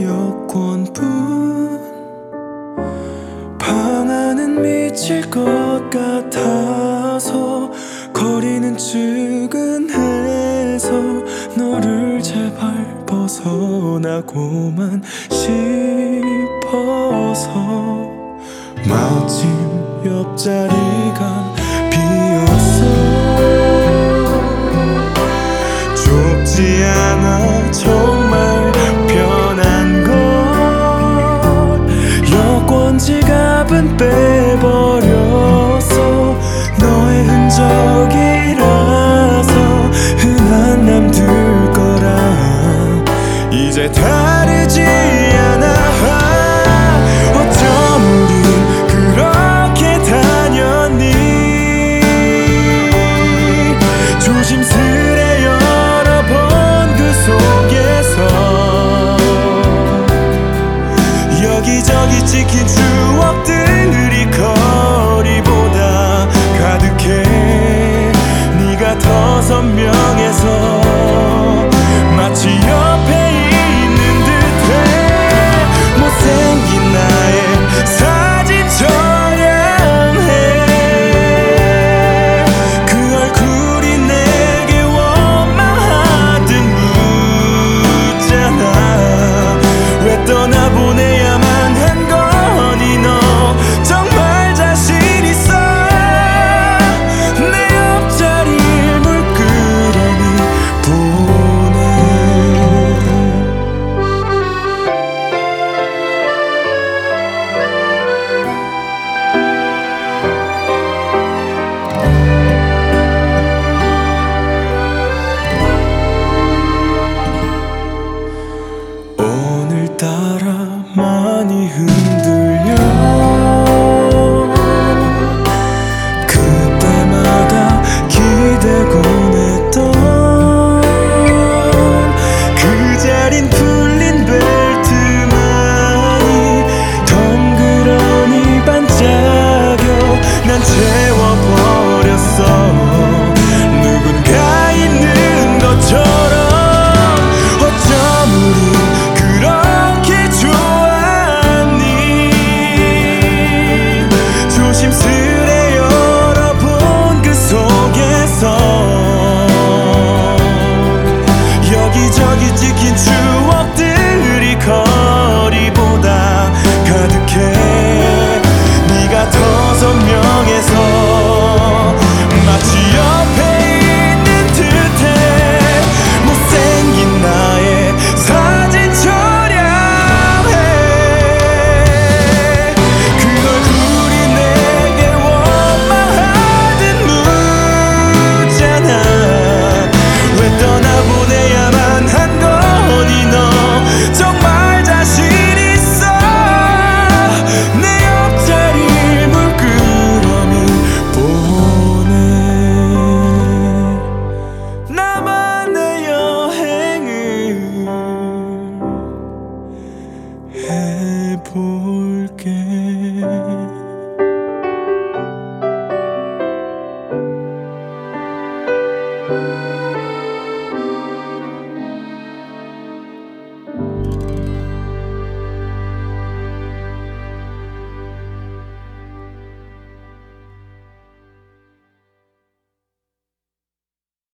여권뿐 방 안은 미칠 것 같아서 거리는 측은해서 너를 제발 벗어나고만 싶어서 마침 옆자리가 비었어. 좁지 않아 정말 편한 걸 여권 지갑은 빼버렸어. 너의 흔적이라서 흔한 남들 거라 이제 다르지 않아. 어쩜 우린 그렇게 다녔니. 조심스레 열어본 그 속에서 여기저기 찍힌 추억들이 거리보다 가득해. 네가 더 선명해서 마치 옆에 있는 듯해. 못생긴 나의 사진 촬영해. 그 얼굴이 내게 원망하듯 묻잖아. 왜 떠나보내야만 한 거니. 너 정말 자신 있어. 내 옆자리에 물끄러미 보내. 오늘따라 많이 흔들려. 그때마다 기대곤 했던 그 자린 풀린 벨트만이 덩그러니 반짝여. 난 채워버렸어. 누군가 있는 것처럼. 어쩜 우린 그렇게 좋았니. 조심스레 열어본 그 속에서 여기저기 찍힌 추억들이 거리보다 가득해. 네가 더 선명해서 마치 옆에 있는 듯해. 못생긴 나의 사진 촬영해. 그 얼굴이 내게 원망하듯 묻잖아. 왜 떠나보내야만 한 거니. 너 정말 자신 있어. 내 옆자리 물끄러미 보내. 나만의 여행을 해볼